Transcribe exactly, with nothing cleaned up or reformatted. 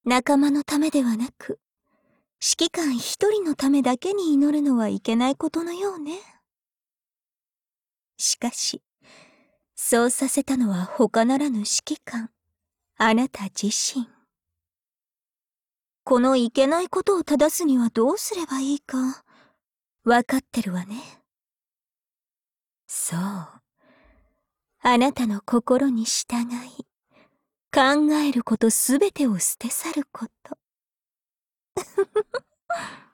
仲間のためではなく、指揮官一人のためだけに祈るのはいけないことのようね。しかし、そうさせたのは他ならぬ指揮官、あなた自身。このいけないことを正すにはどうすればいいか、わかってるわね。そう。あなたの心に従い、考えることすべてを捨て去ること。